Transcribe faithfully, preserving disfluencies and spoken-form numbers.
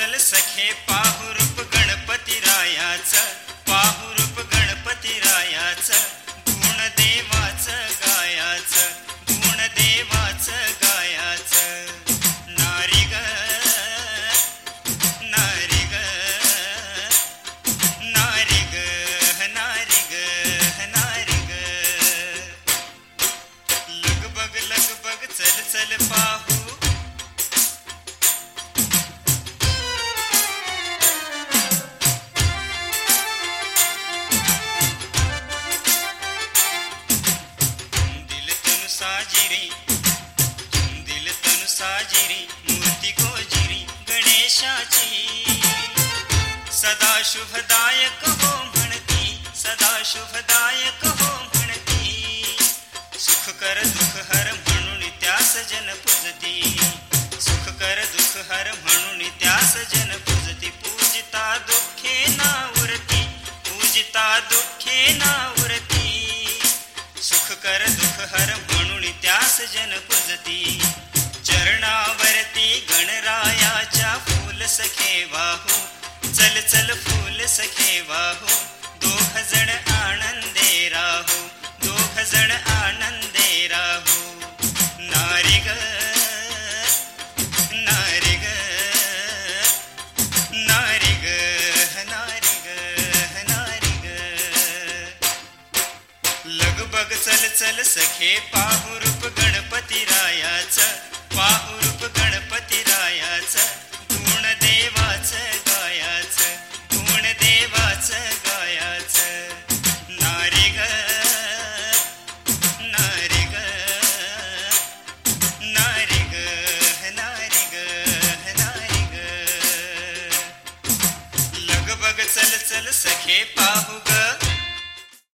चल सखे पाहू रूप गणपती रायाचं, पाहू रूप गणपती रायाचं, गुण देवाचं गायाचं, गुण देवाचं गायाचं. नारी ग नारी ग नारी ग नारी ग नारी ग. लगबग लगबग चल चल पाहू साजिरी, दिल तनु साजिरी, मूर्ती गोजिरी गणेशाची. सदा शुभदायक हो म्हणती, सदा शुभदायक हो म्हणती. सुख कर दुःख हर म्हणून त्यास जन पूजती, सुख कर दुःख हर म्हणून त्यास जन पूजती. पूजिता दुःखे ना उरती, पूजिता दुःखे ना उरती. सुख कर दुःख हर म्हणून त्यास जन पूजती. चरणावरती गणरायाच्या फूल सखे वाहू, चल चल फूल सखे वाहू. दोघ जण आनंदे राहू, दोघ जण आनंदे राहू. नारी ग नारी ग नारी ग नारी ग नारी ग. लगबग चल चल सखे पाहू रूप गणपती रायाचं, पाहू रूप गणपती रायाचं, गुण देवाचं गायाचं, गुण देवाचं गायाचं. नारी ग नारी ग नारी ग नारी ग नारी ग. लगबग चल चल सखे पाहू ग.